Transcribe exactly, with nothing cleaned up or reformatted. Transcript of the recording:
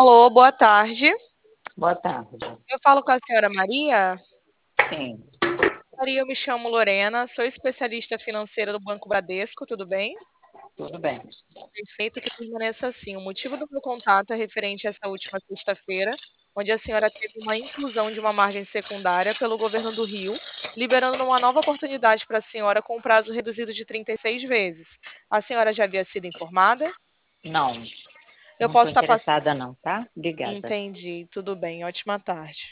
Alô, boa tarde. Boa tarde. Eu falo com a senhora Maria? Sim, Maria, eu me chamo Lorena, sou especialista financeira do Banco Bradesco, tudo bem? tudo bem. Perfeito, que permaneça assim. O motivo do meu contato é referente a essa última sexta-feira, onde a senhora teve uma inclusão de uma margem secundária pelo governo do Rio, liberando uma nova oportunidade para a senhora com um prazo reduzido de trinta e seis vezes. A senhora já havia sido informada? Não, Eu não estou posso estar passando. interessada não, tá? Obrigada. Entendi, tudo bem, ótima tarde.